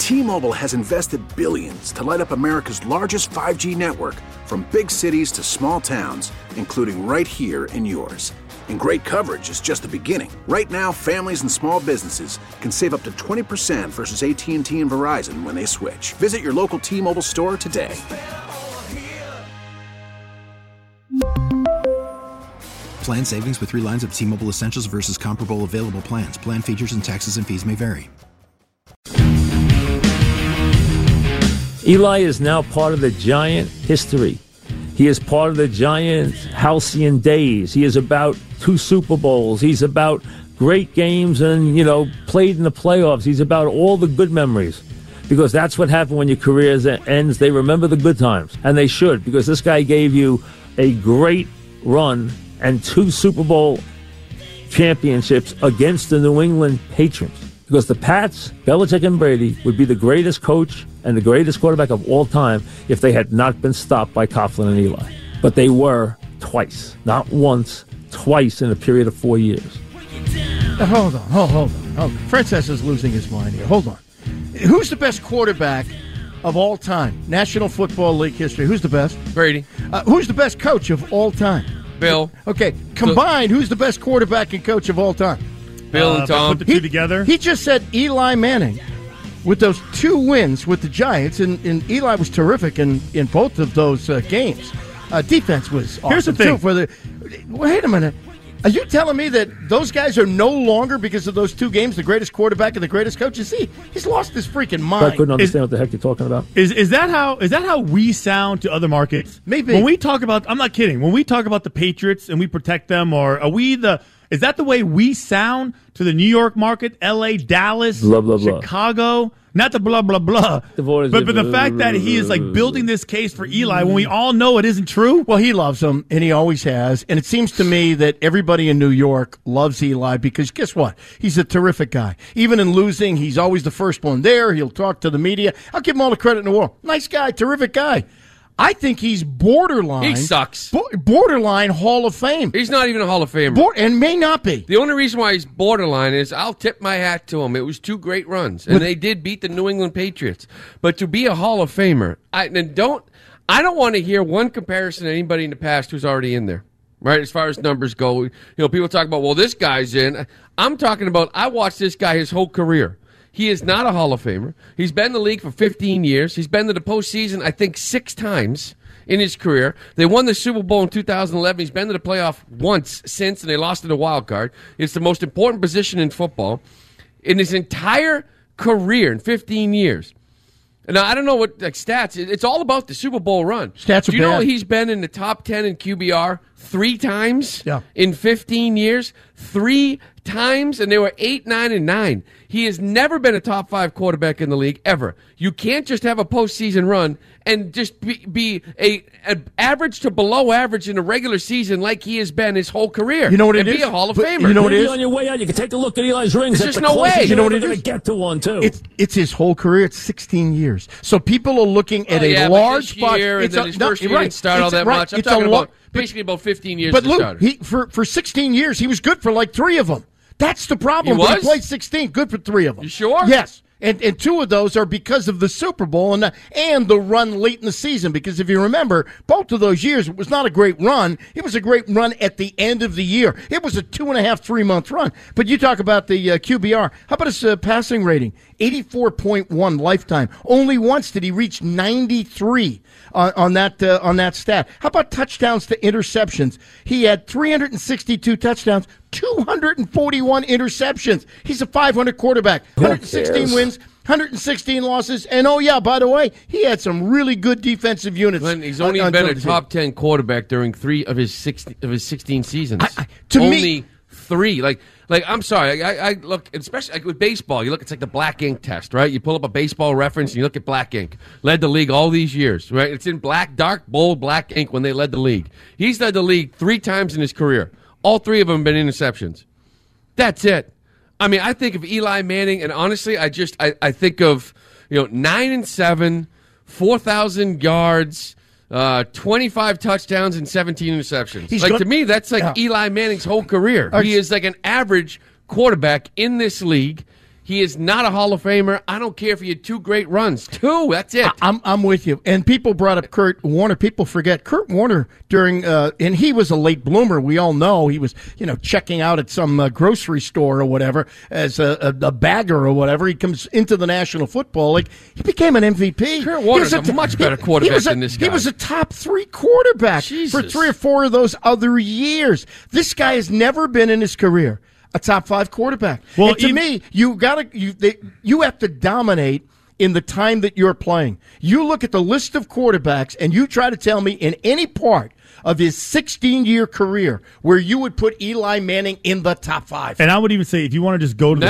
T-Mobile has invested billions to light up America's largest 5G network, from big cities to small towns, including right here in yours. And great coverage is just the beginning. Right now, families and small businesses can save up to 20% versus AT&T and Verizon when they switch. Visit your local T-Mobile store today. Plan savings with 3 lines of T-Mobile Essentials versus comparable available plans. Plan features and taxes and fees may vary. Eli is now part of the Giant history. He is part of the Giants' halcyon days. He is about 2 Super Bowls. He's about great games and, played in the playoffs. He's about all the good memories, because that's what happened when your career ends. They remember the good times, and they should, because this guy gave you a great run and 2 Super Bowl championships against the New England Patriots. Because the Pats, Belichick and Brady, would be the greatest coach and the greatest quarterback of all time if they had not been stopped by Coughlin and Eli. But they were twice. Not once, twice in a period of 4 years. Hold on. Frances is losing his mind here. Hold on. Who's the best quarterback of all time? National Football League history. Who's the best? Brady. Who's the best coach of all time? Bill. Okay, combined, who's the best quarterback and coach of all time? Bill and Tom. Put the two together. He just said Eli Manning with those 2 wins with the Giants, and Eli was terrific in both of those games. Defense was awesome. Here's the thing. Too, wait a minute. Are you telling me that those guys are no longer, because of those 2 games, the greatest quarterback and the greatest coach? You see, he's lost his freaking mind. I couldn't understand what the heck you're talking about. Is that how we sound to other markets? Maybe. When we talk about, I'm not kidding, when we talk about the Patriots and we protect them, or is that the way we sound to the New York market, L.A., Dallas, blah, blah, blah. Chicago? Not the blah, blah, blah. But the fact that he is building this case for Eli when we all know it isn't true? Well, he loves him, and he always has. And it seems to me that everybody in New York loves Eli because guess what? He's a terrific guy. Even in losing, he's always the first one there. He'll talk to the media. I'll give him all the credit in the world. Nice guy, terrific guy. I think he's borderline. He sucks. Borderline Hall of Fame. He's not even a Hall of Famer. And may not be. The only reason why he's borderline is I'll tip my hat to him. It was 2 great runs, and they did beat the New England Patriots. But to be a Hall of Famer, I don't want to hear one comparison to anybody in the past who's already in there. Right, as far as numbers go, people talk about, well, this guy's in. I'm talking about I watched this guy his whole career. He is not a Hall of Famer. He's been in the league for 15 years. He's been to the postseason, I think, 6 times in his career. They won the Super Bowl in 2011. He's been to the playoff once since, and they lost in the wild card. It's the most important position in football. In his entire career, in 15 years. Now, I don't know what stats. It's all about the Super Bowl run. Stats are Do you know bad. he's been in the top 10 in QBR 3 times Yeah. in 15 years? 3 times, and they were 8, 9, and 9. He has never been a top 5 quarterback in the league, ever. You can't just have a postseason run and just be an average to below average in a regular season like he has been his whole career. You know what it and is? be a Hall of But Famer. you know what it Maybe is? on your way out, you can take a look at Eli's rings. There's That's just the no way. closest You know you're what it going is? to get to one, too. It's his whole career. It's 16 years. So people are looking at a large spot. Year, and It's then a- his no, first year right. didn't start all It's that right. much. I'm It's a talking lo- about basically about 15 years But as a Luke, starter. for 16 years, he was good for like 3 of them. That's the problem. He When was? he played 16, good for 3 of them. You sure? Yes. And 2 of those are because of the Super Bowl and the run late in the season. Because if you remember, both of those years, it was not a great run. It was a great run at the end of the year. It was a 2.5, 3-month run. But you talk about the QBR. How about his passing rating? 84.1 lifetime. Only once did he reach 93 on that stat. How about touchdowns to interceptions? He had 362 touchdowns, 241 interceptions. He's a 500 quarterback. 116 wins, 116 losses, and oh yeah, by the way, he had some really good defensive units. Glenn, he's only been a top 10 quarterback during 3 of his 16 seasons. To only me, 3. Like I'm sorry. I look, especially with baseball. You look, it's like the black ink test, right? You pull up a baseball reference and you look at black ink. Led the league all these years, right? It's in dark, bold black ink when they led the league. He's led the league 3 times in his career. All 3 of them have been interceptions. That's it. I mean, I think of Eli Manning, and honestly, I think of 9-7, 4,000 yards, 25 touchdowns, and 17 interceptions. To me, that's like Eli Manning's whole career. He is like an average quarterback in this league. He is not a Hall of Famer. I don't care if he had 2 great runs. 2, that's it. I'm with you. And people brought up Kurt Warner. People forget Kurt Warner during, and he was a late bloomer. We all know he was, checking out at some grocery store or whatever as a bagger or whatever. He comes into the National Football League. He became an MVP. Kurt Warner's a much better quarterback than this guy. He was a top 3 quarterback for 3 or 4 of those other years. This guy has never been in his career a top 5 quarterback. Well, and to me, you have to dominate in the time that you're playing. You look at the list of quarterbacks and you try to tell me in any part of his 16-year career where you would put Eli Manning in the top 5. And I would even say if you want to just go to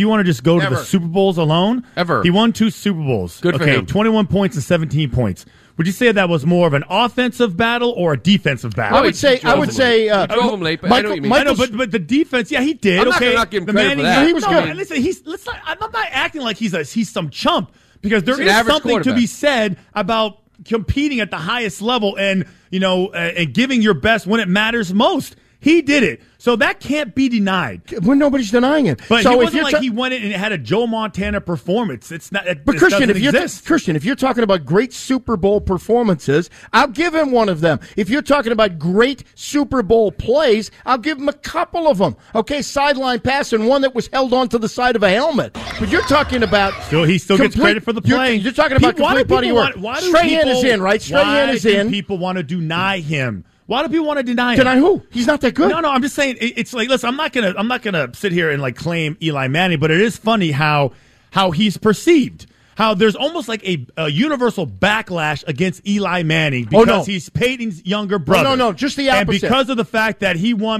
to the Super Bowls alone, he won 2 Super Bowls. Good for him. 21 points and 17 points. Would you say that was more of an offensive battle or a defensive battle? I would say. He drove him late, but I know what you mean. I know, but the defense, he did. I'm not giving credit for that. He was good. Listen, I'm not acting like he's some chump because there is something to be said about competing at the highest level and and giving your best when it matters most. He did it. So that can't be denied. Well, nobody's denying it. But so it wasn't like he went in and had a Joe Montana performance. It's not. But Christian, if you're talking about great Super Bowl performances, I'll give him one of them. If you're talking about great Super Bowl plays, I'll give him a couple of them. Okay, sideline pass and one that was held onto the side of a helmet. But you're talking about he still gets credit for the play. You're talking about complete body work. Strahan is in, right? Strahan is in. Why do people want to deny him? Why do people want to deny him? Deny who? He's not that good. No, I'm just saying. It's like, listen, I'm not gonna sit here and claim Eli Manning, but it is funny how he's perceived. How there's almost like a universal backlash against Eli Manning because he's Peyton's younger brother. No, just the opposite. And because of the fact that he won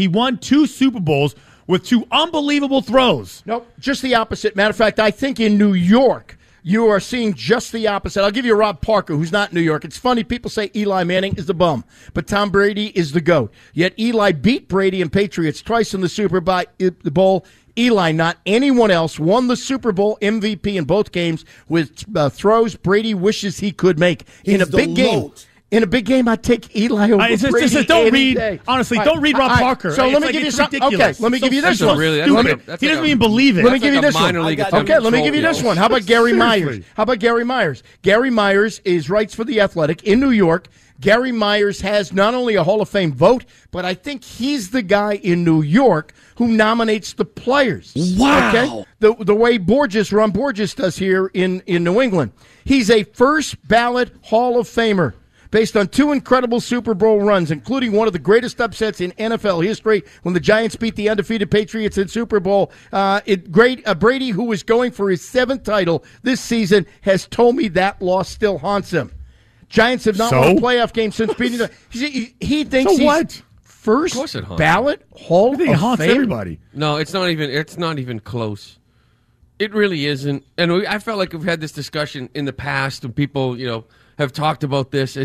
2 Super Bowls with 2 unbelievable throws. Nope, just the opposite. Matter of fact, I think in New York, you are seeing just the opposite. I'll give you Rob Parker, who's not in New York. It's funny, people say Eli Manning is the bum, but Tom Brady is the GOAT. Yet Eli beat Brady and Patriots twice in the Super Bowl. Eli, not anyone else, won the Super Bowl MVP in both games with throws Brady wishes he could make. In a big game, I'd take Eli over Brady don't any read. day. Honestly, don't read Rob Parker. So let me give you something. Okay, let me give you this one. Really, he doesn't even believe it. Let me give you this one. Okay, let me give you this one. How about Gary Myers? Gary Myers writes for The Athletic in New York. Gary Myers has not only a Hall of Fame vote, but I think he's the guy in New York who nominates the players. Wow. Okay? The way Ron Borges does here in New England. He's a first ballot Hall of Famer based on 2 incredible Super Bowl runs, including one of the greatest upsets in NFL history when the Giants beat the undefeated Patriots in Super Bowl. Brady, who is going for his 7th title this season, has told me that loss still haunts him. Giants have not won a playoff game since beating them. He thinks he's first ballot Hall of Fame. Haunts everybody. No, it's not even close. It really isn't. And I felt like we've had this discussion in the past when people, have talked about this.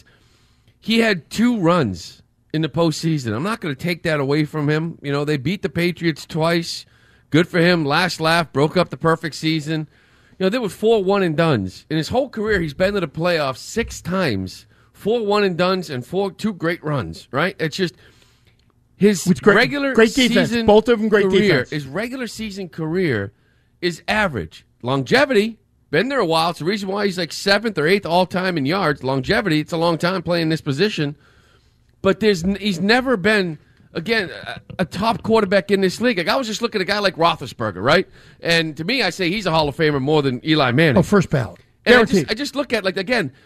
He had 2 runs in the postseason. I'm not going to take that away from him. They beat the Patriots twice. Good for him. Last laugh, broke up the perfect season. There were 4 one-and-dones. In his whole career, he's been to the playoffs 6 times. 4 one-and-dones and 2 great runs, right? It's just his regular great defense. Season Both of them great career, defense. His regular season career is average. Longevity, been there a while. It's the reason why he's like 7th or 8th all-time in yards. Longevity, it's a long time playing this position. But he's never been... Again, a top quarterback in this league. I was just looking at a guy like Roethlisberger, right? And to me, I say he's a Hall of Famer more than Eli Manning. Oh, first ballot. And I just look at,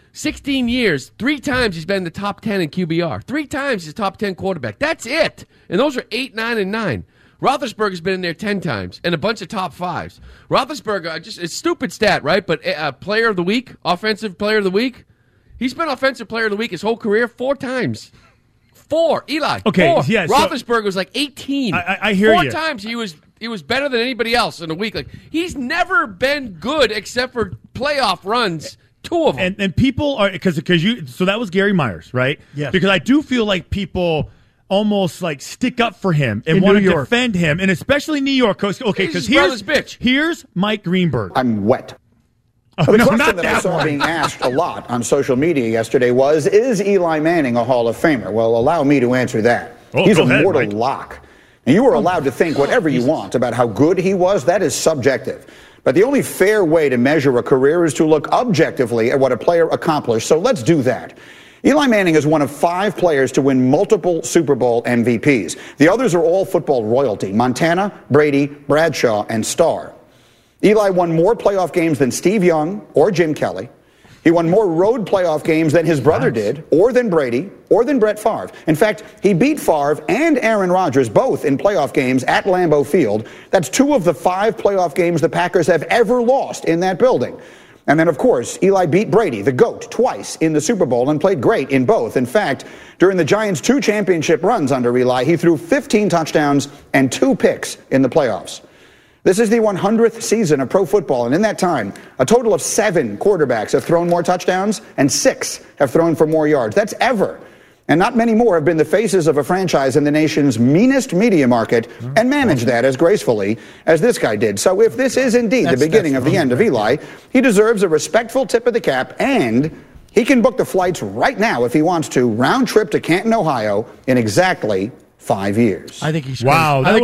16 years, 3 times he's been in the top 10 in QBR. 3 times he's top 10 quarterback. That's it. And those are 8, 9, and 9. Roethlisberger's been in there 10 times and a bunch of top 5s. Roethlisberger, it's a stupid stat, right? But player of the week, offensive player of the week, he's been offensive player of the week his whole career 4 times. 4. Eli. Okay. 4. Yeah. Roethlisberger was like 18. I hear you. 4 times he was better than anybody else in a week. He's never been good except for playoff runs. 2 of them. And people are because you. So that was Gary Myers, right? Yes. Because I do feel like people almost stick up for him and want to defend him, and especially New York. Okay, because here's Mike Greenberg. I'm wet. Oh, the question that I saw being asked a lot on social media yesterday was, is Eli Manning a Hall of Famer? Well, allow me to answer that. He's a mortal lock. And you are allowed to think whatever you want about how good he was. That is subjective. But the only fair way to measure a career is to look objectively at what a player accomplished. So let's do that. Eli Manning is one of 5 players to win multiple Super Bowl MVPs. The others are all football royalty: Montana, Brady, Bradshaw, and Starr. Eli won more playoff games than Steve Young or Jim Kelly. He won more road playoff games than his brother did, or than Brady, or than Brett Favre. In fact, he beat Favre and Aaron Rodgers both in playoff games at Lambeau Field. That's 2 of the 5 playoff games the Packers have ever lost in that building. And then, of course, Eli beat Brady, the GOAT, twice in the Super Bowl and played great in both. In fact, during the Giants' 2 championship runs under Eli, he threw 15 touchdowns and 2 picks in the playoffs. This is the 100th season of pro football, and in that time, a total of 7 quarterbacks have thrown more touchdowns and 6 have thrown for more yards. That's ever. And not many more have been the faces of a franchise in the nation's meanest media market and managed that as gracefully as this guy did. So if this is indeed the beginning of the end of Eli, he deserves a respectful tip of the cap, and he can book the flights right now if he wants to, round trip to Canton, Ohio, in exactly 5 years. I think he's wow. By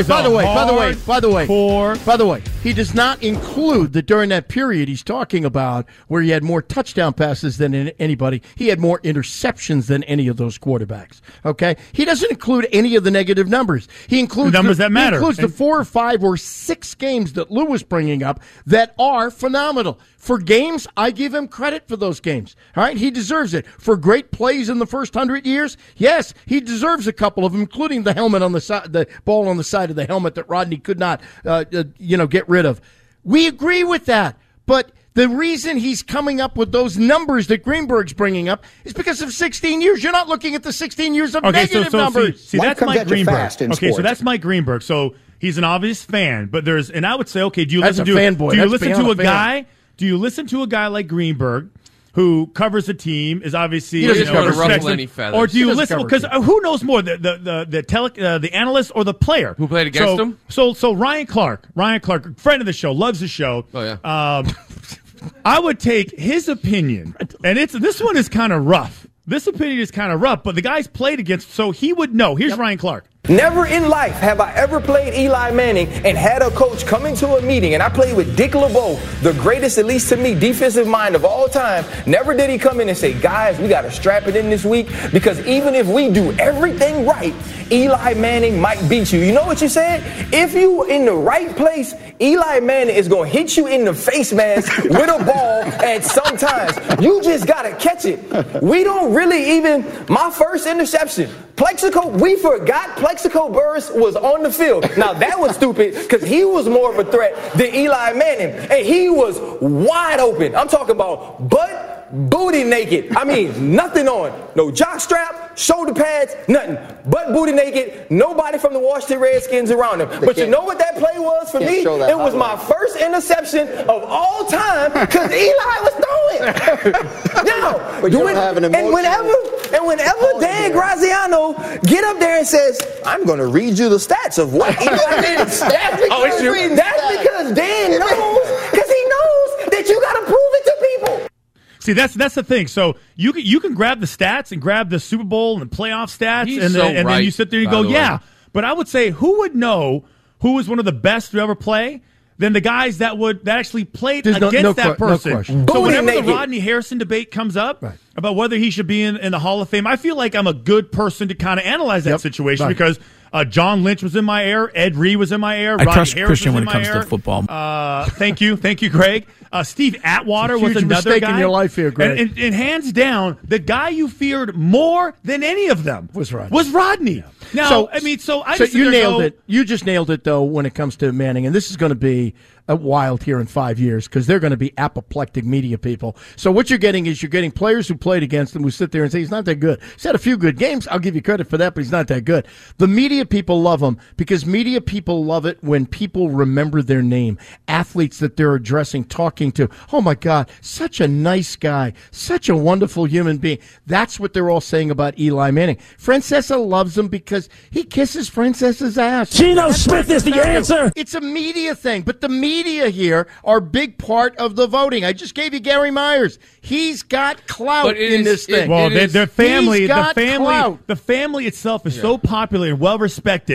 the way, he does not include that during that period he's talking about where he had more touchdown passes than anybody. He had more interceptions than any of those quarterbacks. Okay, he doesn't include any of the negative numbers. He includes the numbers that matter. He includes the 4 or 5 or 6 games that Lou was bringing up that are phenomenal. For games, I give him credit for those games. All right, he deserves it. For great plays in the first 100 years, yes, he deserves a couple of them, including the helmet on the side, the ball on the side of the helmet that Rodney could not, get rid of. We agree with that, but the reason he's coming up with those numbers that Greenberg's bringing up is because of 16 years. You're not looking at the 16 years of negative numbers. See that's Mike Greenberg. Okay, so that's Mike Greenberg. So he's an obvious fan, but and I would say, okay, do you listen to a guy like Greenberg, who covers the team, is obviously ruffle any feathers, or do you listen? Because who knows more, the analyst or the player who played against him? So Ryan Clark, friend of the show, loves the show. Oh yeah. I would take his opinion, and this one is kind of rough. This opinion is kind of rough, but the guy's played against, so he would know. Here's Ryan Clark. Never in life have I ever played Eli Manning and had a coach come into a meeting, and I played with Dick LeBeau, the greatest, at least to me, defensive mind of all time. Never did he come in and say, guys, we got to strap it in this week, because even if we do everything right, Eli Manning might beat you. You know what you said? If you in the right place, Eli Manning is going to hit you in the face mask with a ball at some times. You just got to catch it. We don't really even, my first interception, we forgot Plexico Burress was on the field. Now, that was stupid because he was more of a threat than Eli Manning. And he was wide open. I'm talking about booty naked. I mean, nothing on. No jock strap, shoulder pads, nothing. Butt booty naked. Nobody from the Washington Redskins around him. But you know what that play was for me? It was my first interception of all time because Eli was throwing. Now, whenever Dan Graziano get up there and says, I'm going to read you the stats of what Eli Manning. That's because Dan knows, because he knows that you got to prove it to people. See, that's the thing. So you can grab the stats and grab the Super Bowl and playoff stats, and then you sit there and you go, yeah. But I would say, who would know who was one of the best to ever play than the guys that actually played against that person? So whenever the Rodney Harrison debate comes up about whether he should be in the Hall of Fame, I feel like I'm a good person to kind of analyze that situation because John Lynch was in my ear, Ed Reed was in my ear, I trust Harris Christian when it comes to football. Thank you, Greg. Steve Atwater was another guy in your life here, Greg. And hands down, the guy you feared more than any of them was Rodney. Yeah. Now, you nailed it. You just nailed it, though, when it comes to Manning, and this is going to be wild here in 5 years because they're going to be apoplectic media people. So what you're getting is players who played against him who sit there and say he's not that good. He's had a few good games. I'll give you credit for that, but he's not that good. The media people love him because media people love it when people remember their name. Athletes that they're addressing, talking to. Oh, my God, such a nice guy, such a wonderful human being. That's what they're all saying about Eli Manning. Francesa loves him because he kisses Francesa's ass. Geno Smith is the answer. It's a media thing, but the media here are a big part of the voting. I just gave you Gary Myers. He's got clout in this thing. Well, the family itself is so popular and well respected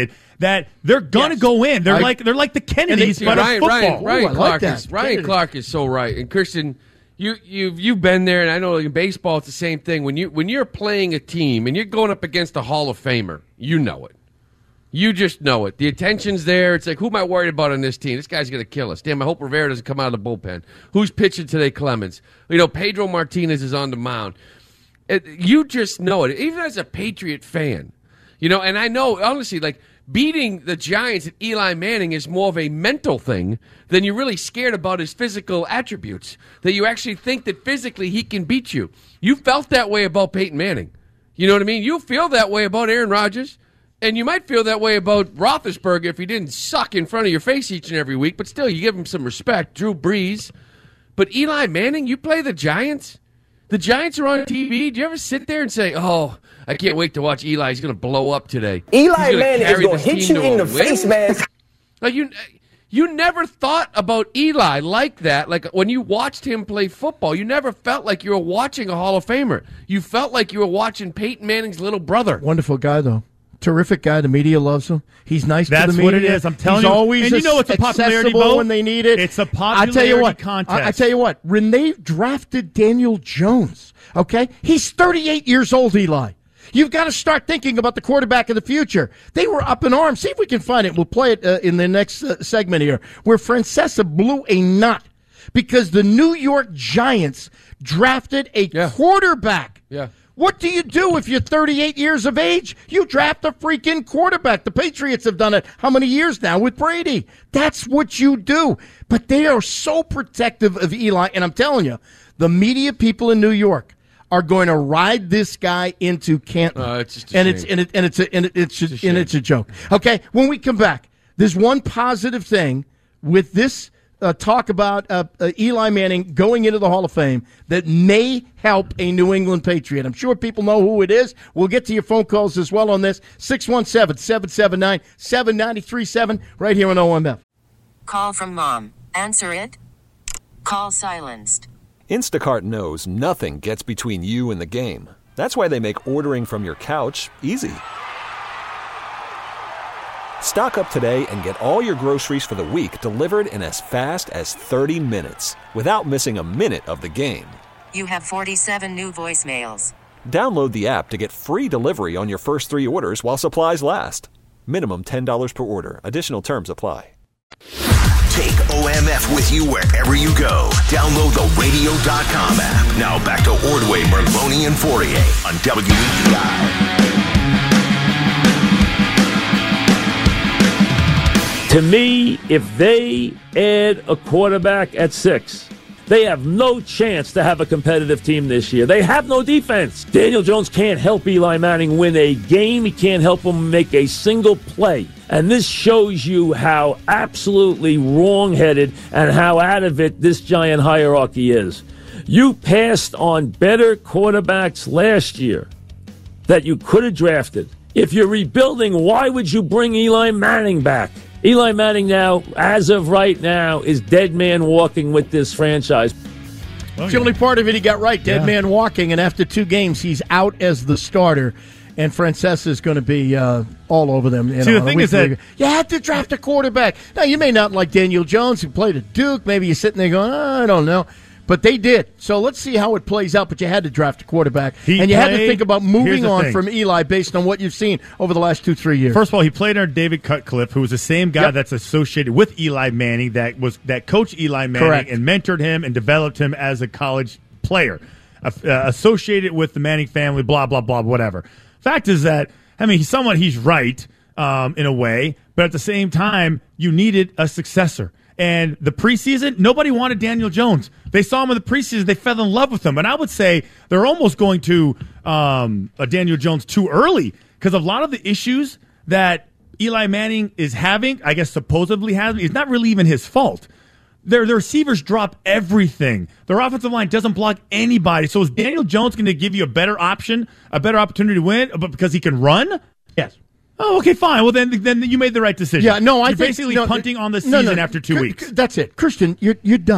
that they're gonna go in. They're like the Kennedys, but of football. Ryan Clark is so right. And Christian, you've been there, and I know in baseball it's the same thing. When you're playing a team and you're going up against a Hall of Famer, you know it. You just know it. The attention's there. It's like, who am I worried about on this team? This guy's going to kill us. Damn, I hope Rivera doesn't come out of the bullpen. Who's pitching today? Clemens. Pedro Martinez is on the mound. You just know it. Even as a Patriot fan, and I know, honestly, like, beating the Giants at Eli Manning is more of a mental thing than you're really scared about his physical attributes, that you actually think that physically he can beat you. You felt that way about Peyton Manning. You know what I mean? You feel that way about Aaron Rodgers. And you might feel that way about Roethlisberger if he didn't suck in front of your face each and every week, but still, you give him some respect. Drew Brees. But Eli Manning, you play the Giants? The Giants are on TV. Do you ever sit there and say, oh, I can't wait to watch Eli. He's going to blow up today. Eli Manning is going to hit you in the face, man. Like you never thought about Eli like that. Like when you watched him play football, you never felt like you were watching a Hall of Famer. You felt like you were watching Peyton Manning's little brother. Wonderful guy, though. Terrific guy. The media loves him. He's nice to the media. That's what it is. I'm telling you. Always and it's a popularity vote when they need it. It's a popularity contest. I tell you what. When they drafted Daniel Jones, okay, he's 38 years old, Eli. You've got to start thinking about the quarterback of the future. They were up in arms. See if we can find it. We'll play it in the next segment here, where Francesa blew a nut because the New York Giants drafted a quarterback. Yeah. What do you do if you're 38 years of age? You draft a freaking quarterback. The Patriots have done it how many years now with Brady? That's what you do. But they are so protective of Eli, and I'm telling you, the media people in New York are going to ride this guy into Canton. It's just a it's a joke. Okay, when we come back, there's one positive thing with this talk about Eli Manning going into the Hall of Fame that may help a New England Patriot. I'm sure people know who it is. We'll get to your phone calls as well on this. 617-779-7937 right here on OMF. Call from mom. Answer it. Call silenced. Instacart knows nothing gets between you and the game. That's why they make ordering from your couch easy. Stock up today and get all your groceries for the week delivered in as fast as 30 minutes without missing a minute of the game. You have 47 new voicemails. Download the app to get free delivery on your first 3 orders while supplies last. Minimum $10 per order. Additional terms apply. Take OMF with you wherever you go. Download the radio.com app. Now back to Ordway, Merloni, and Fourier on WEPI. To me, if they add a quarterback at 6, they have no chance to have a competitive team this year. They have no defense. Daniel Jones can't help Eli Manning win a game. He can't help him make a single play. And this shows you how absolutely wrong-headed and how out of it this Giant hierarchy is. You passed on better quarterbacks last year that you could have drafted. If you're rebuilding, why would you bring Eli Manning back? Eli Manning now, as of right now, is dead man walking with this franchise. It's the only part of it he got right, dead man walking, and after 2 games, he's out as the starter, and Francesa is going to be all over them. See, the thing is that you have to draft a quarterback. Now, you may not like Daniel Jones, who played at Duke. Maybe you're sitting there going, I don't know. But they did. So let's see how it plays out. But you had to draft a quarterback. And you had to think about moving on from Eli based on what you've seen over the last 2-3 years. First of all, he played under David Cutcliffe, who was the same guy that's associated with Eli Manning, that coached Eli Manning and mentored him and developed him as a college player. Associated with the Manning family, blah, blah, blah, whatever. Fact is that, I mean, he's right in a way, but at the same time, you needed a successor. And the preseason, nobody wanted Daniel Jones. They saw him in the preseason. They fell in love with him. And I would say they're almost going to a Daniel Jones too early because a lot of the issues that Eli Manning is having, I guess supposedly having, is not really even his fault. Their receivers drop everything. Their offensive line doesn't block anybody. So is Daniel Jones going to give you a better option, a better opportunity to win because he can run? Yes. Oh, okay, fine. Well, then you made the right decision. Yeah, no, You're basically punting on the season after 2 weeks. That's it. Christian, you're done.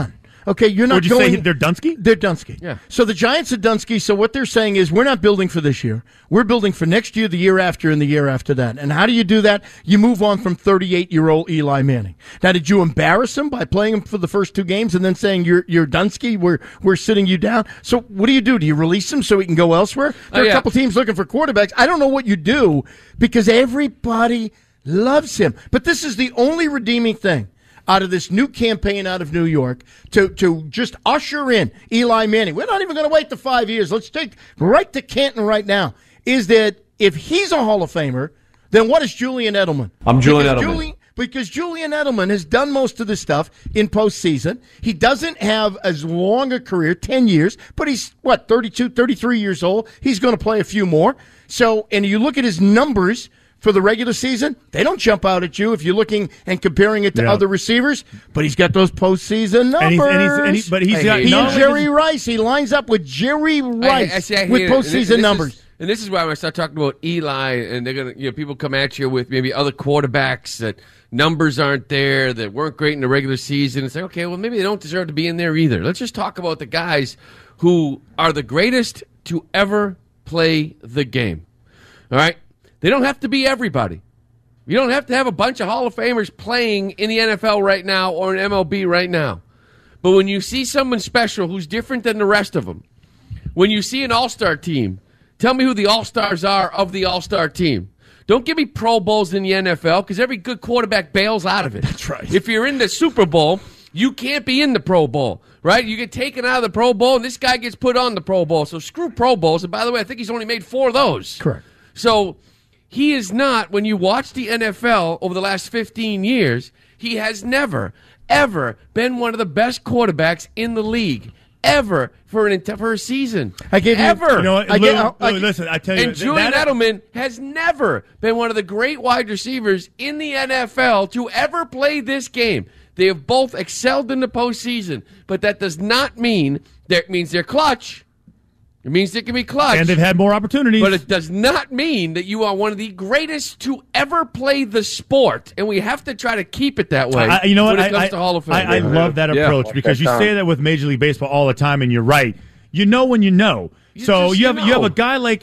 Okay, you're not Would you going. say they're Dunsky? They're Dunsky. Yeah. So the Giants are Dunsky. So what they're saying is we're not building for this year. We're building for next year, the year after, and the year after that. And how do you do that? You move on from 38-year-old Eli Manning. Now, did you embarrass him by playing him for the first 2 games and then saying you're Dunsky? We're sitting you down. So what do? Do you release him so he can go elsewhere? There are a couple teams looking for quarterbacks. I don't know what you do because everybody loves him. But this is the only redeeming thing out of this new campaign out of New York to just usher in Eli Manning. We're not even going to wait the 5 years. Let's take right to Canton right now. Is that if he's a Hall of Famer, then what is Julian Edelman? I'm Julian Edelman. Because Julian Edelman has done most of this stuff in postseason. He doesn't have as long a career, 10 years, but he's, 32, 33 years old. He's going to play a few more. So, and you look at his numbers for the regular season, they don't jump out at you if you're looking and comparing it to other receivers, but he's got those postseason numbers. But he's got he and Jerry Rice. He lines up with Jerry Rice with postseason numbers. And this is why when I start talking about Eli, and they're gonna, people come at you with maybe other quarterbacks that numbers aren't there, that weren't great in the regular season. It's like, okay, well, maybe they don't deserve to be in there either. Let's just talk about the guys who are the greatest to ever play the game. All right? They don't have to be everybody. You don't have to have a bunch of Hall of Famers playing in the NFL right now or in MLB right now. But when you see someone special who's different than the rest of them, when you see an all-star team, tell me who the all-stars are of the all-star team. Don't give me Pro Bowls in the NFL because every good quarterback bails out of it. That's right. If you're in the Super Bowl, you can't be in the Pro Bowl, right? You get taken out of the Pro Bowl, and this guy gets put on the Pro Bowl. So screw Pro Bowls. And by the way, I think he's only made 4 of those. Correct. So he is not, when you watch the NFL over the last 15 years, he has never, ever been one of the best quarterbacks in the league. Ever for a season. I gave you ever. You know what? Listen, I tell you. And Julian Edelman has never been one of the great wide receivers in the NFL to ever play this game. They have both excelled in the postseason, but that does not mean that means they're clutch. It means they can be clutch. And they've had more opportunities. But it does not mean that you are one of the greatest to ever play the sport. And we have to try to keep it that way. You know what? When it comes to Hall of Fame. I love that approach because you say that with Major League Baseball all the time, and you're right. You know when you know. You have a guy like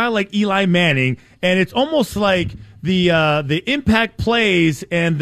Eli Manning, and it's almost like the impact plays and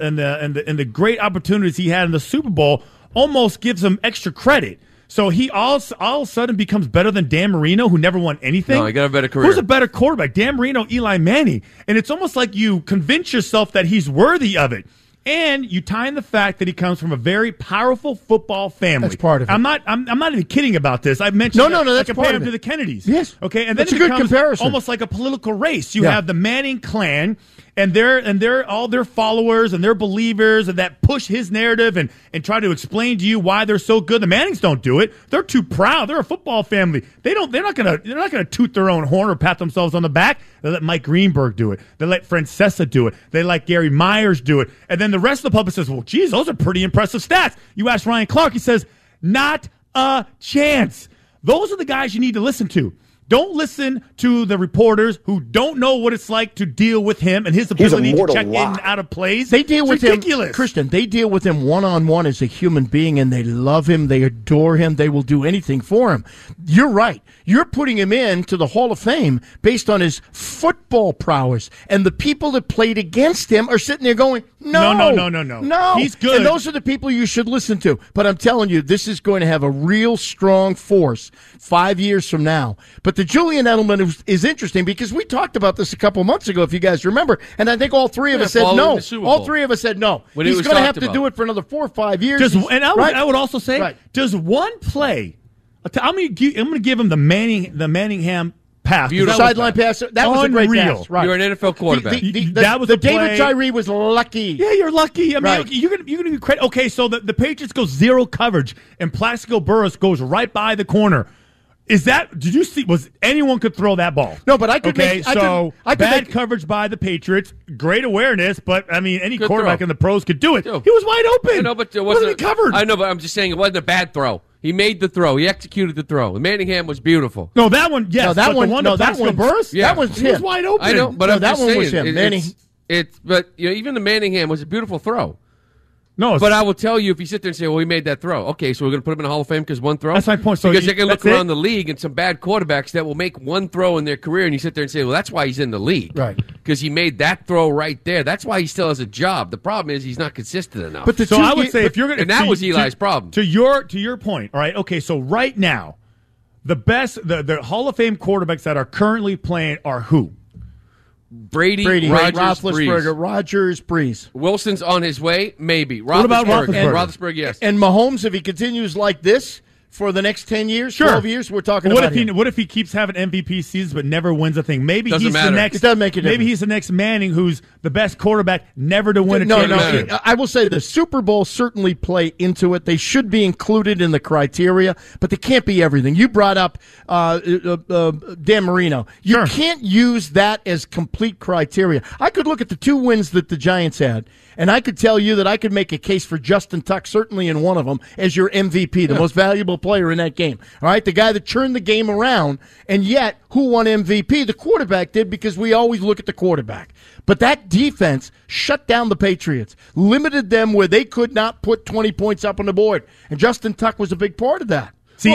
the great opportunities he had in the Super Bowl almost gives him extra credit. So he all of a sudden becomes better than Dan Marino, who never won anything. No, he got a better career. Who's a better quarterback, Dan Marino, Eli Manning? And it's almost like you convince yourself that he's worthy of it. And you tie in the fact that he comes from a very powerful football family. That's part of it. I'm not even kidding about this. I've mentioned that's I compare him to the Kennedys. Yes. Okay, and that's then a it good becomes comparison. Almost like a political race. You have the Manning clan and they're all their followers and their believers and that push his narrative and try to explain to you why they're so good. The Mannings don't do it. They're too proud. They're a football family. They're not gonna toot their own horn or pat themselves on the back. They let Mike Greenberg do it. They let Francesa do it. They let Gary Myers do it. And then the rest of the public says, well, geez, those are pretty impressive stats. You ask Ryan Clark, he says, not a chance. Those are the guys you need to listen to. Don't listen to the reporters who don't know what it's like to deal with him and his ability to check in and out of plays. They deal with ridiculous. him, Christian. They deal with him one-on-one as a human being, and they love him. They adore him. They will do anything for him. You're right. You're putting him into the Hall of Fame based on his football prowess, and the people that played against him are sitting there going, No. He's good. And those are the people you should listen to. But I'm telling you, this is going to have a real strong force 5 years from now. But the Julian Edelman is interesting because we talked about this a couple months ago, if you guys remember, and I think all three of us said no. All three of us said no. He's going to have to do it for another 4 or 5 years. I would also say, does one play? I'm going to give him the Manningham pass. Sideline pass. That was a great pass. Right. You're an NFL quarterback. The David Tyree was lucky. Yeah, you're lucky. I mean, you're going to be credit. Okay, so the Patriots go zero coverage, and Plaxico Burress goes right by the corner. Did you see, anyone could throw that ball? No, but I could bad coverage by the Patriots, great awareness, but, I mean, any quarterback in the pros could do it. He was wide open. I know, but it wasn't covered. I know, but I'm just saying it wasn't a bad throw. He made the throw. He executed the throw. Manningham was beautiful. No, that one, yes. That one Burris? Yeah. That was he was wide open. I know, but I'm that just one saying, was him. But even the Manningham was a beautiful throw. No, but I will tell you, if you sit there and say, well, he made that throw. Okay, so we're going to put him in the Hall of Fame because one throw? That's my point. So because you can look around the league and some bad quarterbacks that will make one throw in their career, and you sit there and say, well, that's why he's in the league. Right. Because he made that throw right there. That's why he still has a job. The problem is he's not consistent enough. But so I would say if you're going to... And that was Eli's problem. To your point, all right, okay, so right now, the Hall of Fame quarterbacks that are currently playing are who? Brady, Roethlisberger, Rodgers, Breeze. Wilson's on his way, maybe. What about Roethlisberger? Roethlisberger, yes. And Mahomes, if he continues like this for the next 10 years, sure. 12 years, we're talking about him. What if he keeps having MVP seasons but never wins a thing? Maybe doesn't he's matter. the next. It doesn't make a difference. Maybe he's the next Manning, who's the best quarterback never to win a championship. No. I will say the Super Bowl certainly play into it. They should be included in the criteria, but they can't be everything. You brought up Dan Marino. You can't use that as complete criteria. I could look at the 2 wins that the Giants had, and I could tell you that I could make a case for Justin Tuck, certainly in one of them, as your MVP, the most valuable player in that game. All right, the guy that turned the game around, and yet who won MVP? The quarterback did, because we always look at the quarterback. But that defense shut down the Patriots, limited them where they could not put 20 points up on the board, and Justin Tuck was a big part of that. See,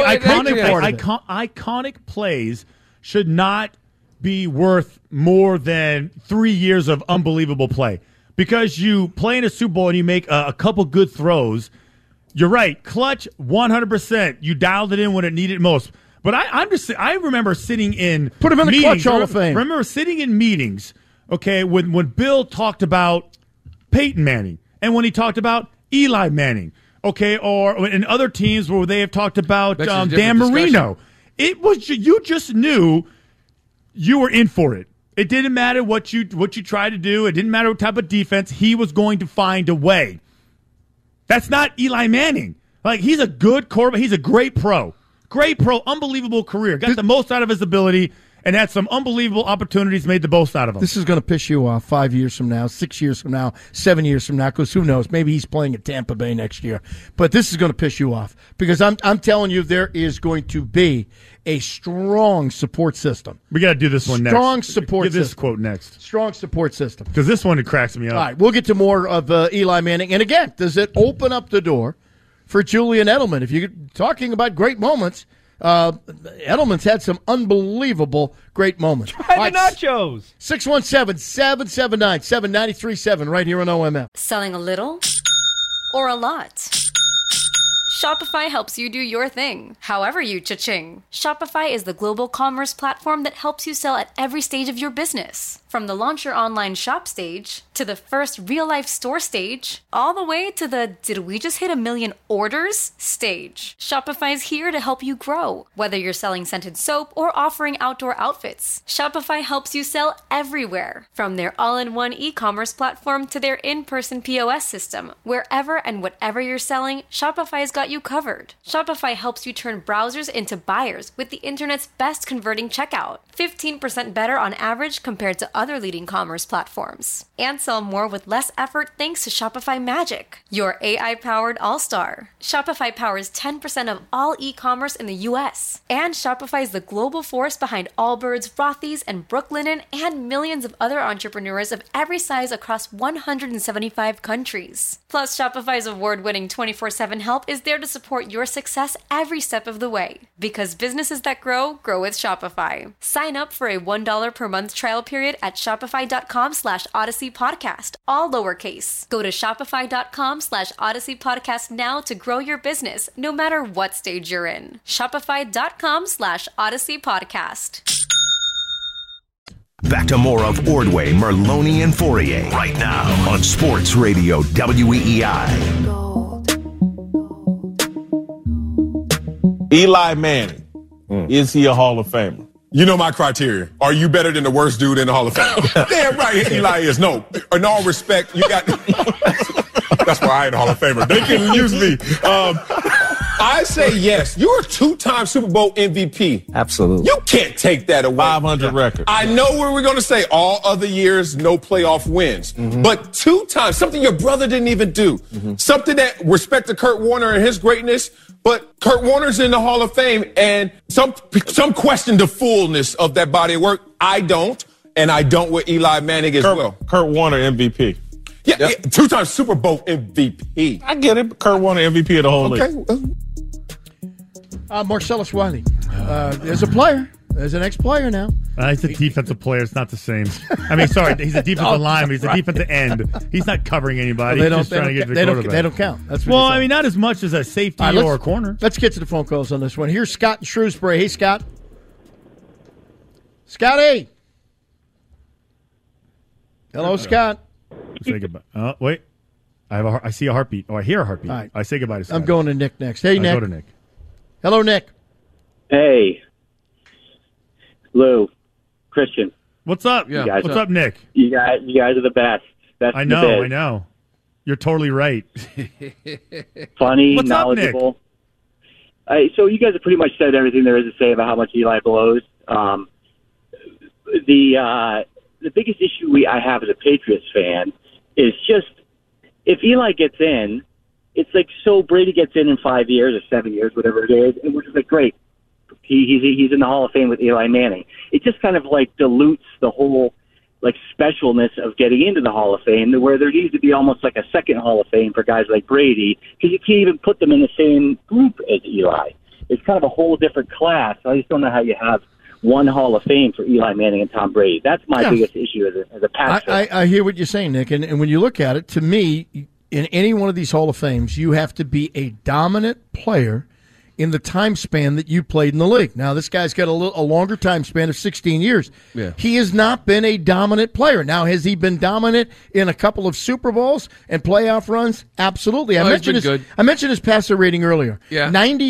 iconic plays should not be worth more than 3 years of unbelievable play. Because you play in a Super Bowl and you make a couple good throws, you're right. Clutch, 100%. You dialed it in when it needed most. But I remember sitting in put him in the Clutch Hall of Fame. Remember sitting in meetings, okay, when Bill talked about Peyton Manning and when he talked about Eli Manning, okay, or in other teams where they have talked about Dan Marino. It was you just knew you were in for it. It didn't matter what you tried to do. It didn't matter what type of defense. He was going to find a way. That's not Eli Manning. Like, he's a good quarterback. He's a great pro. Unbelievable career. Got the most out of his ability and had some unbelievable opportunities, made the most out of them. This is going to piss you off 5 years from now, 6 years from now, 7 years from now, because who knows? Maybe he's playing at Tampa Bay next year. But this is going to piss you off because I'm telling you there is going to be a strong support system. We got to do this one next. Strong support system. Give this quote next. Strong support system. Because this one, it cracks me up. All right, we'll get to more of Eli Manning. And again, does it open up the door for Julian Edelman? If you're talking about great moments, Edelman's had some unbelievable great moments. Try the nachos. 617-779-7937 right here on OMF. Selling a little or a lot? Shopify helps you do your thing, however you cha-ching. Shopify is the global commerce platform that helps you sell at every stage of your business. From the launch your online shop stage, to the first real-life store stage, all the way to the did we just hit 1 million orders stage. Shopify's here to help you grow. Whether you're selling scented soap or offering outdoor outfits, Shopify helps you sell everywhere. From their all-in-one e-commerce platform to their in-person POS system, wherever and whatever you're selling, Shopify's got you covered. Shopify helps you turn browsers into buyers with the internet's best converting checkout. 15% better on average compared to other leading commerce platforms. And sell more with less effort thanks to Shopify Magic, your AI-powered all-star. Shopify powers 10% of all e-commerce in the U.S. And Shopify is the global force behind Allbirds, Rothy's, and Brooklinen, and millions of other entrepreneurs of every size across 175 countries. Plus, Shopify's award-winning 24/7 help is there to support your success every step of the way. Because businesses that grow with Shopify. Sign up for a $1 per month trial period at shopify.com/Odyssey Podcast, all lowercase. Go to shopify.com/Odyssey Podcast now to grow your business, no matter what stage you're in. Shopify.com/Odyssey Podcast. Back to more of Ordway, Merloni, and Fourier right now on Sports Radio WEEI. Eli Manning, is he a Hall of Famer? You know my criteria. Are you better than the worst dude in the Hall of Fame? Damn right Eli is. No. In all respect, you got... That's why I ain't a Hall of Famer. They can use me. I say yes. You're a 2-time Super Bowl MVP. Absolutely. You can't take that away. 500 record. I know what we're going to say. All other years, no playoff wins. But 2 times, something your brother didn't even do. Something that, respect to Kurt Warner and his greatness, but Kurt Warner's in the Hall of Fame, and some question the fullness of that body of work. I don't, and I don't with Eli Manning as well. Kurt Warner MVP. Yeah, two-time Super Bowl MVP. I get it. Kurt Warner MVP of the whole league. Marcellus Wiley. There's a player. There's an ex-player now. He's a defensive player. It's not the same. I mean, sorry, he's a defensive lineman. He's a defensive end. He's not covering anybody. He's just trying to get to the quarterback. They don't count. That's well, I mean, not as much as a safety or a corner. Let's get to the phone calls on this one. Here's Scott in Shrewsbury. Hey, Scott. Scotty. Hello, Scott. Say goodbye. Oh, wait. I see a heartbeat. Oh, I hear a heartbeat. Right. I say goodbye to Scott. I'm going to Nick next. Hey, Nick. Go to Nick. Hello, Nick. Hey. Lou. Christian. What's up? Yeah. What's up, Nick? You guys are the best. Best I in the know. biz. I know. You're totally right. Funny, What's knowledgeable. Up, Nick? So you guys have pretty much said everything there is to say about how much Eli blows. The biggest issue I have as a Patriots fan is just if Eli gets in, it's like so Brady gets in 5 years or 7 years, whatever it is, and we're just like, great. He's in the Hall of Fame with Eli Manning. It just kind of like dilutes the whole like specialness of getting into the Hall of Fame, where there needs to be almost like a second Hall of Fame for guys like Brady, because you can't even put them in the same group as Eli. It's kind of a whole different class. I just don't know how you have one Hall of Fame for Eli Manning and Tom Brady. That's my biggest issue as a Pats fan. I hear what you're saying, Nick, and when you look at it, to me, in any one of these Hall of Fames, you have to be a dominant player in the time span that you played in the league. Now, this guy's got a longer time span of 16 years. Yeah. He has not been a dominant player. Now, has he been dominant in a couple of Super Bowls and playoff runs? Absolutely. I mentioned his passer rating earlier. Yeah.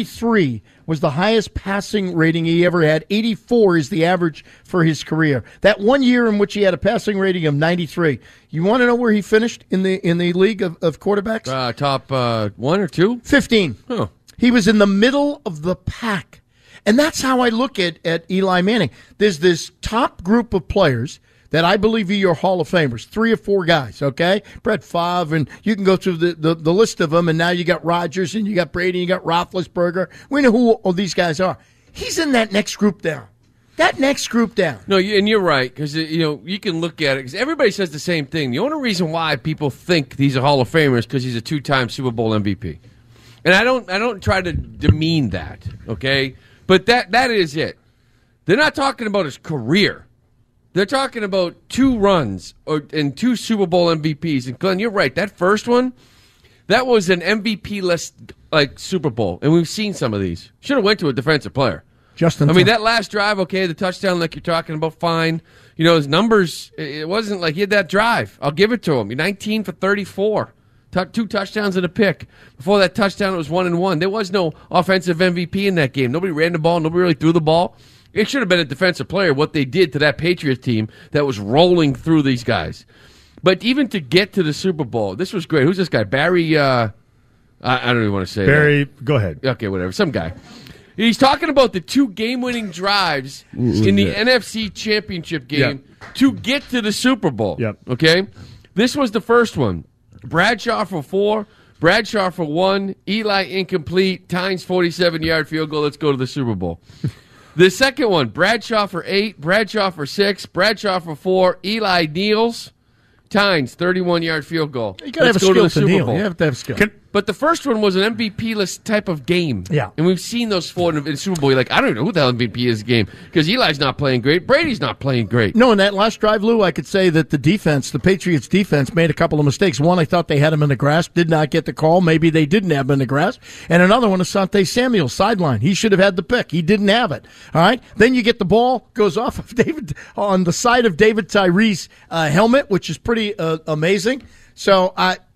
93 was the highest passing rating he ever had. 84 is the average for his career. That 1 year in which he had a passing rating of 93. You want to know where he finished in the league of quarterbacks? Top 1 or 2? 15. Oh. He was in the middle of the pack. And that's how I look at Eli Manning. There's this top group of players that I believe are your Hall of Famers, 3 or 4 guys, okay? Brett Favre, and you can go through the list of them, and now you got Rodgers, and you got Brady, and you got Roethlisberger. We know who all these guys are. He's in that next group down. That next group down. No, and you're right, because you can look at it, because everybody says the same thing. The only reason why people think he's a Hall of Famer is because he's a 2-time Super Bowl MVP. And I don't try to demean that, okay? But that is it. They're not talking about his career. They're talking about 2 runs and 2 Super Bowl MVPs. And Glenn, you're right. That first one, that was an MVP-less Super Bowl, and we've seen some of these. Should have went to a defensive player. Justin, I mean, that last drive, okay, the touchdown like you're talking about, fine. His numbers, it wasn't like he had that drive. I'll give it to him. 19 for 34. 2 touchdowns and a pick. Before that touchdown, it was 1-1. There was no offensive MVP in that game. Nobody ran the ball. Nobody really threw the ball. It should have been a defensive player, what they did to that Patriots team that was rolling through these guys. But even to get to the Super Bowl, this was great. Who's this guy? Barry, I don't even want to say Barry, that. Go ahead. Okay, whatever. Some guy. He's talking about the 2 game-winning drives in the NFC Championship game to get to the Super Bowl. Yep. Okay? This was the first one. Bradshaw for 4, Bradshaw for 1, Eli incomplete, Tynes 47-yard field goal. Let's go to the Super Bowl. The second one, Bradshaw for 8, Bradshaw for 6, Bradshaw for 4, Eli kneels, Tynes 31-yard field goal. You got to have a skill to kneel. You have to have skill. But the first one was an MVP-less type of game. Yeah. And we've seen those 4 in the Super Bowl. You're like, I don't know who the hell MVP is game. Because Eli's not playing great. Brady's not playing great. No, in that last drive, Lou, I could say that the Patriots defense made a couple of mistakes. One, I thought they had him in the grasp, did not get the call. Maybe they didn't have him in the grasp. And another one, Asante Samuel, sideline. He should have had the pick. He didn't have it. All right? Then you get the ball, goes off of on the side of David Tyree's helmet, which is pretty amazing. So,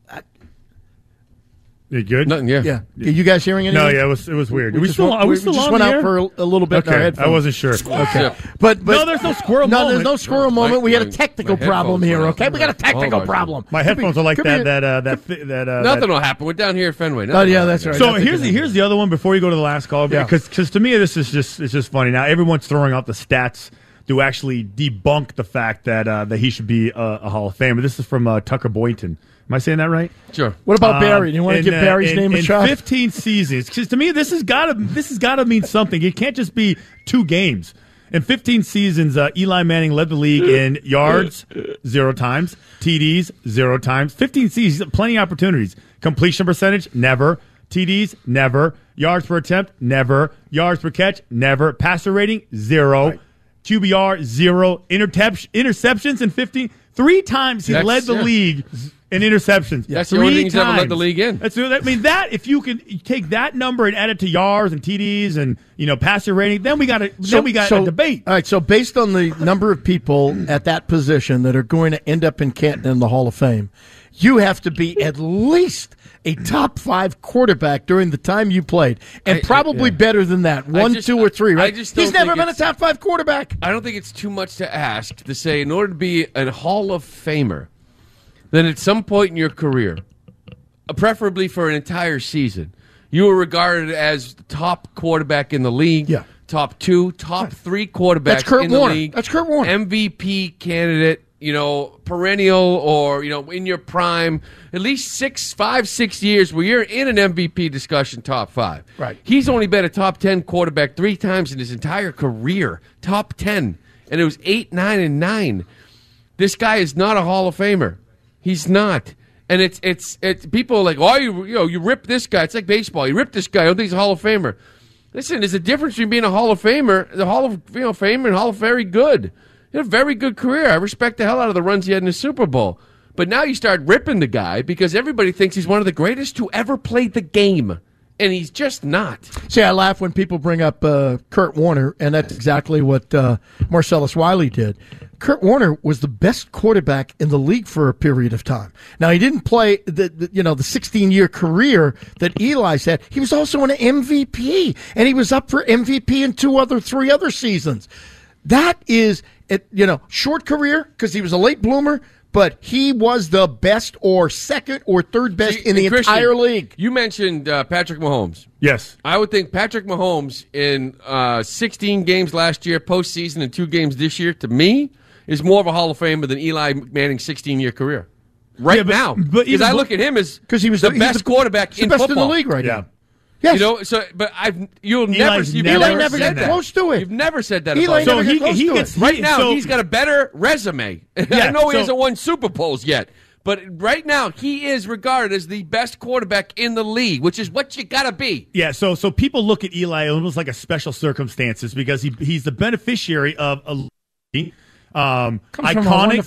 You good? Nothing, yeah. Yeah. You guys hearing anything? No, yeah, it was weird. We just went out for a little bit in our headphones. I wasn't sure. Okay. Yeah. But no, there's no squirrel moment. No, there's no squirrel moment. We had a technical problem here, okay? We got a technical problem. My headphones are like that. Nothing will happen. We're down here at Fenway. Oh, yeah, that's right. So here's the other one before you go to the last call, because to me this is just funny. Now everyone's throwing out the stats to actually debunk the fact that he should be a Hall of Famer. This is from Tucker Boynton. Am I saying that right? Sure. What about Barry? Do you want to give Barry's name a shot? In 15 seasons, because to me this has got to mean something. It can't just be 2 games. In 15 seasons, Eli Manning led the league in yards 0 times, TDs 0 times. 15 seasons, plenty of opportunities. Completion percentage, never. TDs, never. Yards per attempt, never. Yards per catch, never. Passer rating, 0. Right. QBR, 0. Interceptions in 15. 3 times he led the league in interceptions. That's the only thing he's ever led the league in. If you can take that number and add it to yards and TDs and passer rating, then we got a debate. All right, so based on the number of people at that position that are going to end up in Canton in the Hall of Fame, you have to be at least a top 5 quarterback during the time you played, and probably better than that, 1, 2, or 3. Right? He's never been a top 5 quarterback. I don't think it's too much to ask to say, in order to be a Hall of Famer, then at some point in your career, preferably for an entire season, you were regarded as the top quarterback in the league. Yeah. Top 2, top 3 quarterbacks in the league. That's Kurt Warner. MVP candidate, perennial or, in your prime, at least 5, 6 years where you're in an MVP discussion top 5. Right. He's only been a top 10 quarterback 3 times in his entire career. Top 10. And it was 8, 9, and 9. This guy is not a Hall of Famer. He's not. And it's people are like, you rip this guy. It's like baseball. You rip this guy. I don't think he's a Hall of Famer. Listen, there's a difference between being a Hall of Famer, the Hall of Famer, and Hall of Very Good. He had a very good career. I respect the hell out of the runs he had in the Super Bowl. But now you start ripping the guy because everybody thinks he's one of the greatest who ever played the game. And he's just not. See, I laugh when people bring up Kurt Warner, and that's exactly what Marcellus Wiley did. Kurt Warner was the best quarterback in the league for a period of time. Now, he didn't play the 16-year career that Eli's had. He was also an MVP, and he was up for MVP in 3 other seasons. That is, short career because he was a late bloomer, but he was the best or second or third best in the entire league. You mentioned Patrick Mahomes. Yes. I would think Patrick Mahomes in 16 games last year, postseason, and 2 games this year, to me, is more of a Hall of Famer than Eli Manning's 16-year career. Now. Because I look at him as he was the best quarterback in best football. In the league right now. Yes. Eli never got close to it. You've never said that Eli about him. So he's got a better resume. I know he hasn't won Super Bowls yet, but right now he is regarded as the best quarterback in the league, which is what you got to be. Yeah, so people look at Eli almost like a special circumstances because he's the beneficiary of a iconic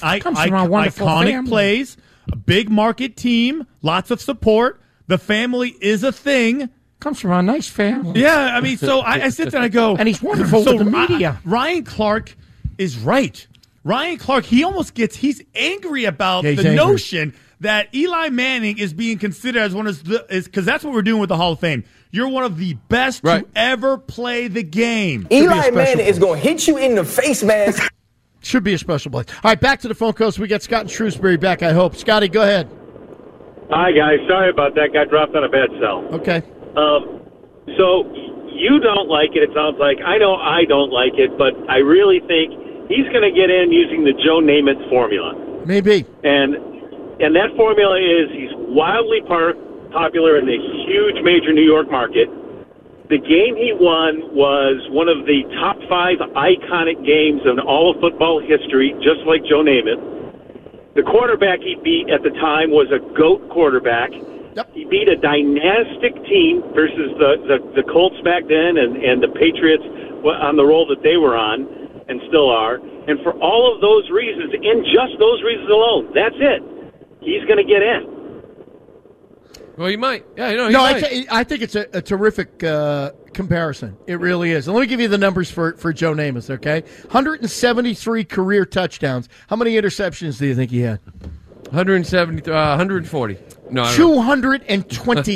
plays, a big market team, lots of support. The family is a thing. Comes from a nice family. Yeah, I mean, so I sit there and I go, and he's wonderful with the media. Ryan Clark is right. Ryan Clark, he's angry about notion that Eli Manning is being considered as one of because that's what we're doing with the Hall of Fame. You're one of the best to ever play the game. Eli Manning is going to hit you in the face, man. Should be a special place. All right, back to the phone calls. We got Scott and Shrewsbury back, I hope. Scotty, go ahead. Hi, guys. Sorry about that. Got dropped on a bad cell. Okay. So you don't like it, it sounds like. I know I don't like it, but I really think he's going to get in using the Joe Namath formula. Maybe. And that formula is he's wildly popular in the huge major New York market. The game he won was one of the top 5 iconic games in all of football history, just like Joe Namath. The quarterback he beat at the time was a GOAT quarterback. Yep. He beat a dynastic team versus the Colts back then and the Patriots on the role that they were on and still are. And for all of those reasons, and just those reasons alone, that's it. He's going to get in. Well, he might. Yeah, he might. I think it's a terrific comparison. It really is. And let me give you the numbers for Joe Namath, okay? 173 career touchdowns. How many interceptions do you think he had? 140. No, 220.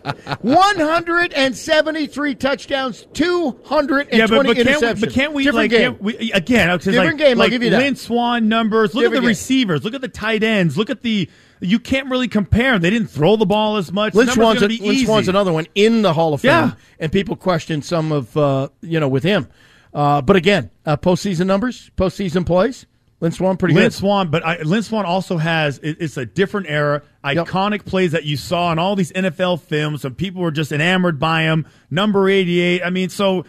173 touchdowns, 220 interceptions. But can't we, different game. Different game, I'll give you that. Lynn Swan numbers. Look at the receivers. Look at the tight ends. Look at you can't really compare them. They didn't throw the ball as much. Lynn Swan's another one in the Hall of Fame, and people question some of, with him. But again, postseason numbers, postseason plays. Lynn Swan, pretty good. Lynn Swan also has, it's a different era, iconic plays that you saw in all these NFL films, and people were just enamored by him. Number 88. I mean, so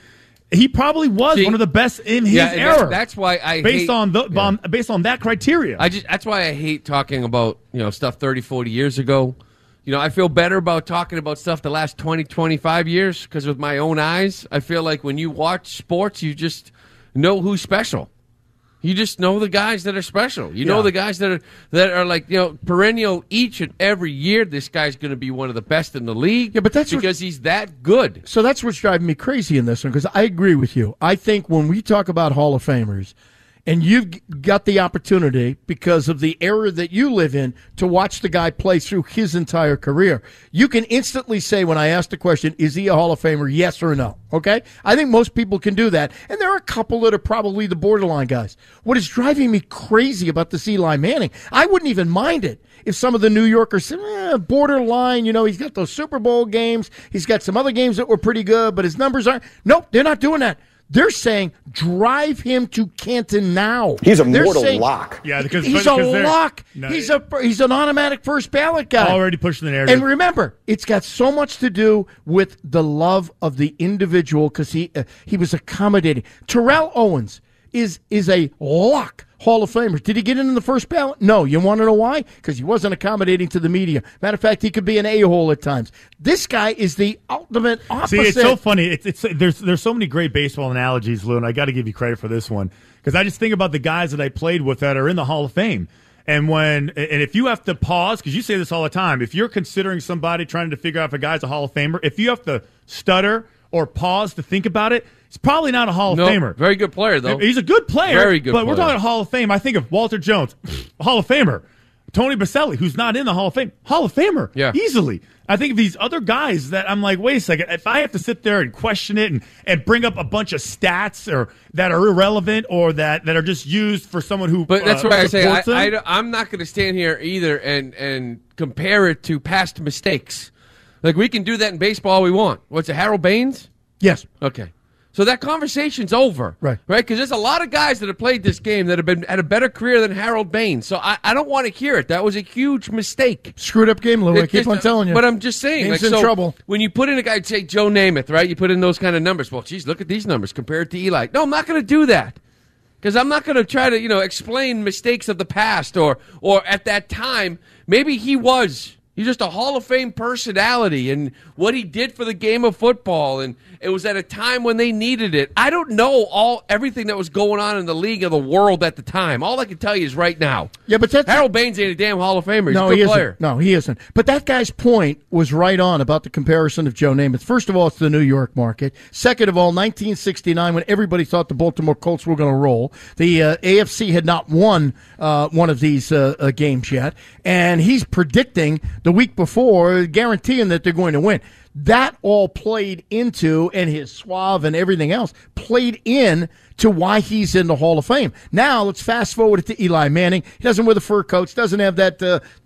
He probably was one of the best in his era. That's why I based on that criteria. That's why I hate talking about stuff 30, 40 years ago. I feel better about talking about stuff the last 20, 25 years because with my own eyes, I feel like when you watch sports, you just know who's special. You just know the guys that are special. You know the guys that are like perennial each and every year. This guy's going to be one of the best in the league. Yeah, but that's because he's that good. So that's what's driving me crazy in this one because I agree with you. I think when we talk about Hall of Famers, and you've got the opportunity because of the era that you live in to watch the guy play through his entire career. You can instantly say when I ask the question, is he a Hall of Famer, yes or no? Okay? I think most people can do that. And there are a couple that are probably the borderline guys. What is driving me crazy about this Eli Manning, I wouldn't even mind it if some of the New Yorkers said, borderline, he's got those Super Bowl games. He's got some other games that were pretty good, but his numbers aren't. Nope, they're not doing that. They're saying drive him to Canton now. He's a mortal lock. Yeah, because he's a lock. No, he's an automatic first ballot guy. Already pushing the narrative. And remember, it's got so much to do with the love of the individual because he was accommodating. Terrell Owens is a lock Hall of Famer. Did he get in the first ballot? No. You want to know why? Because he wasn't accommodating to the media. Matter of fact, he could be an a-hole at times. This guy is the ultimate opposite. See, it's so funny. There's so many great baseball analogies, Lou, and I got to give you credit for this one because I just think about the guys that I played with that are in the Hall of Fame. And if you have to pause, because you say this all the time, if you're considering somebody trying to figure out if a guy's a Hall of Famer, if you have to stutter or pause to think about it, he's probably not a Hall of Famer. Very good player, though. He's a good player. Very good player. We're talking Hall of Fame. I think of Walter Jones, Hall of Famer. Tony Baselli, who's not in the Hall of Fame, Hall of Famer. Yeah. Easily. I think of these other guys that I'm like, wait a second, if I have to sit there and question it and bring up a bunch of stats or that are irrelevant or that are just used for someone who But that's why I say them, I'm not going to stand here either and compare it to past mistakes. Like, we can do that in baseball all we want. What's it, Harold Baines? Yes. Okay. So that conversation's over. Right. Right? Because there's a lot of guys that have played this game that have had a better career than Harold Baines. So I don't want to hear it. That was a huge mistake. Screwed up game, Lou. I keep on telling you. But I'm just saying. Game's in trouble. When you put in a guy, say Joe Namath, right? You put in those kind of numbers. Well, geez, look at these numbers compared to Eli. No, I'm not going to do that. Because I'm not going to try to, explain mistakes of the past or at that time, maybe he's just a Hall of Fame personality and what he did for the game of football. And it was at a time when they needed it. I don't know everything that was going on in the league of the world at the time. All I can tell you is right now. Yeah, but Harold Baines ain't a damn Hall of Famer. He's no, a good he player. Isn't. No, he isn't. But that guy's point was right on about the comparison of Joe Namath. First of all, it's the New York market. Second of all, 1969, when everybody thought the Baltimore Colts were going to roll, the AFC had not won one of these games yet, and he's predicting the week before, guaranteeing that they're going to win. That all played into, and his suave and everything else played in to why he's in the Hall of Fame. Now let's fast forward it to Eli Manning. He doesn't wear the fur coats, doesn't have that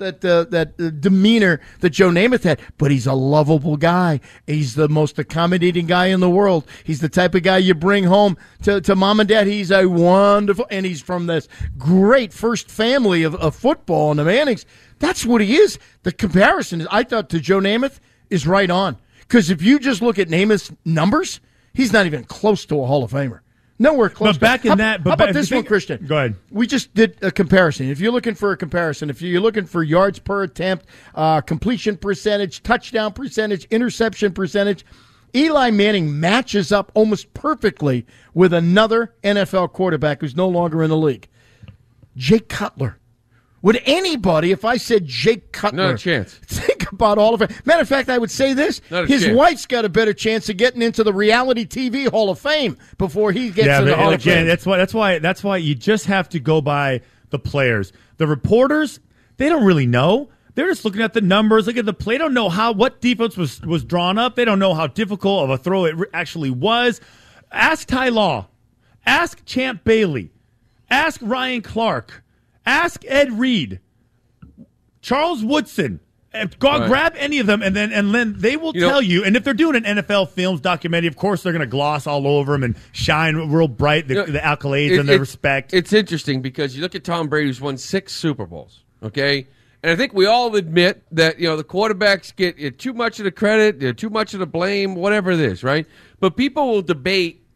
demeanor that Joe Namath had, but he's a lovable guy. He's the most accommodating guy in the world. He's the type of guy you bring home to mom and dad. He's a wonderful, and he's from this great first family of football and the Mannings. That's what he is. The comparison, I thought, to Joe Namath is right on. Because if you just look at Namath's numbers, he's not even close to a Hall of Famer. Nowhere close. But back in how about this one, Christian? Go ahead. We just did a comparison. If you're looking for a comparison, if you're looking for yards per attempt, completion percentage, touchdown percentage, interception percentage, Eli Manning matches up almost perfectly with another NFL quarterback who's no longer in the league. Jake Cutler. Would anybody, if I said Jake Cutler, not a chance. Think about all of it? Matter of fact, I would say this: his wife's got a better chance of getting into the reality TV Hall of Fame before he gets to the Hall of Fame. That's why you just have to go by the players. The reporters, they don't really know. They're just looking at the numbers, look at the play. They don't know what defense was drawn up. They don't know how difficult of a throw it actually was. Ask Ty Law. Ask Champ Bailey. Ask Ryan Clark. Ask Ed Reed, Charles Woodson. Grab any of them, and then they will tell you. And if they're doing an NFL films documentary, of course they're going to gloss all over them and shine real bright the accolades and the respect. It's interesting because you look at Tom Brady, who's won 6 Super Bowls. Okay, and I think we all admit that the quarterbacks get too much of the credit, too much of the blame, whatever it is, right? But people will debate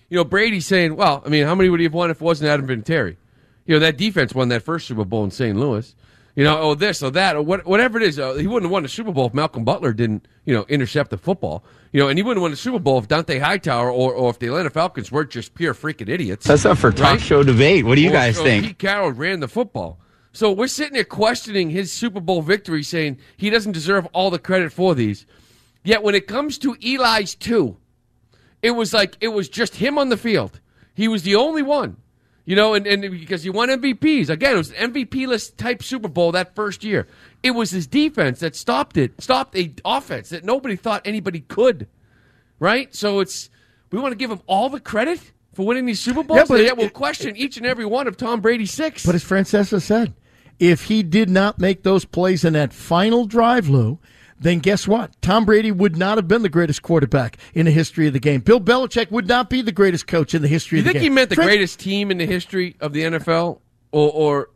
Brady's saying, well, I mean, how many would he have won if it wasn't Adam Vinatieri? That defense won that first Super Bowl in St. Louis. This or that or whatever it is. He wouldn't have won the Super Bowl if Malcolm Butler didn't, intercept the football. And he wouldn't have won the Super Bowl if Dante Hightower or if the Atlanta Falcons weren't just pure freaking idiots. That's up for talk show debate. What do you guys think? Pete Carroll ran the football. So we're sitting there questioning his Super Bowl victory, saying he doesn't deserve all the credit for these. Yet when it comes to Eli's 2, it was just him on the field. He was the only one. And because he won MVPs. Again, it was an MVP-less type Super Bowl that first year. It was his defense that stopped a offense that nobody thought anybody could. Right? So we want to give him all the credit for winning these Super Bowls? Yeah, we'll question each and every one of Tom Brady's 6. But as Francesa said, if he did not make those plays in that final drive, Lou, then guess what? Tom Brady would not have been the greatest quarterback in the history of the game. Bill Belichick would not be the greatest coach in the history of the game. You think he meant the greatest team in the history of the NFL? Or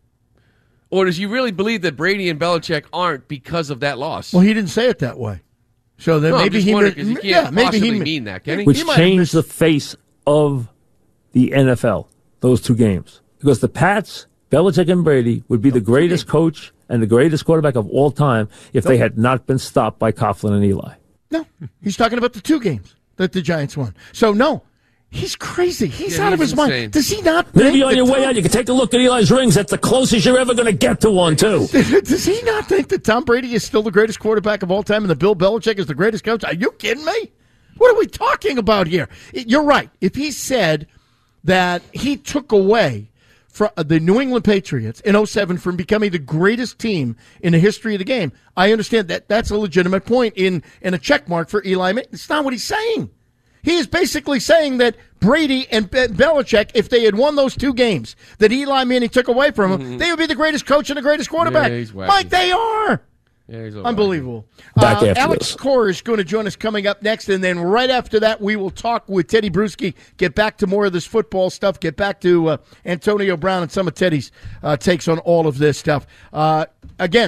does he really believe that Brady and Belichick aren't because of that loss? Well, he didn't say it that way. So then maybe he can't possibly mean that, can he? Which changed the face of the NFL, those 2 games. Because the Pats, Belichick and Brady, would be the greatest coach and the greatest quarterback of all time if they had not been stopped by Coughlin and Eli. No, he's talking about the 2 games that the Giants won. So, no, he's crazy. He's out of his mind. Does he not Maybe on your way out, you can take a look at Eli's rings. That's the closest you're ever going to get to one, too. Does he not think that Tom Brady is still the greatest quarterback of all time and that Bill Belichick is the greatest coach? Are you kidding me? What are we talking about here? You're right. If he said that he took away from the New England Patriots in 2007 from becoming the greatest team in the history of the game, I understand that that's a legitimate point in a check mark for Eli Manning. It's not what he's saying. He is basically saying that Brady and Belichick, if they had won those 2 games that Eli Manning took away from him, they would be the greatest coach and the greatest quarterback. Yeah, Mike, they are. Yeah, unbelievable. Alex Cora is going to join us coming up next, and then right after that, we will talk with Teddy Bruschi, get back to more of this football stuff, get back to Antonio Brown and some of Teddy's takes on all of this stuff. Again,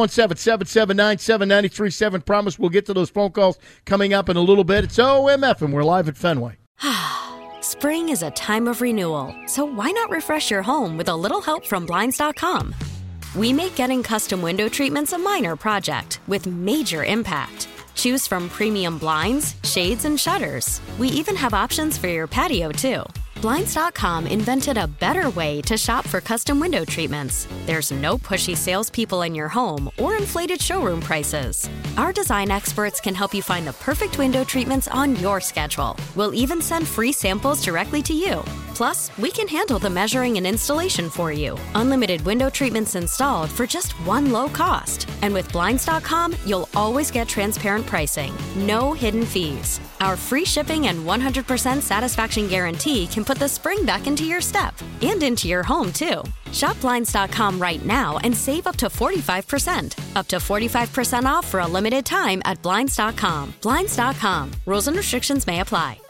617-779-7937. Promise we'll get to those phone calls coming up in a little bit. It's OMF, and we're live at Fenway. Spring is a time of renewal, so why not refresh your home with a little help from Blinds.com? We make getting custom window treatments a minor project with major impact. Choose from premium blinds, shades, and shutters. We even have options for your patio, too. Blinds.com invented a better way to shop for custom window treatments. There's no pushy salespeople in your home or inflated showroom prices. Our design experts can help you find the perfect window treatments on your schedule. We'll even send free samples directly to you. Plus, we can handle the measuring and installation for you. Unlimited window treatments installed for just one low cost. And with Blinds.com, you'll always get transparent pricing. No hidden fees. Our free shipping and 100% satisfaction guarantee can put the spring back into your step and into your home, too. Shop Blinds.com right now and save up to 45%. Up to 45% off for a limited time at Blinds.com. Blinds.com. Rules and restrictions may apply.